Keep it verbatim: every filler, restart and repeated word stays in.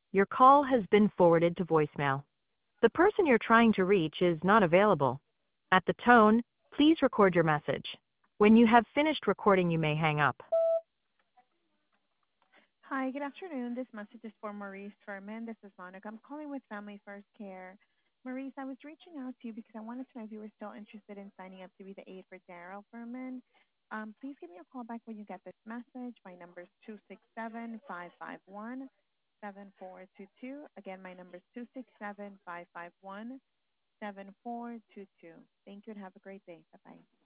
Your call has been forwarded to voicemail. The person you're trying to reach is not available. At the tone, please record your message. When you have finished recording, you may hang up. Hi, good afternoon. This message is for Maurice Furman. This is Monica. I'm calling with Family First Care. Maurice, I was reaching out to you because I wanted to know if you were still interested in signing up to be the aide for Daryl Furman. Um, please give me a call back when you get this message. My number is two six seven, five five one, seven four two two. Again, my number is two six seven, five five one, seven four two two. Thank you and have a great day. Bye-bye.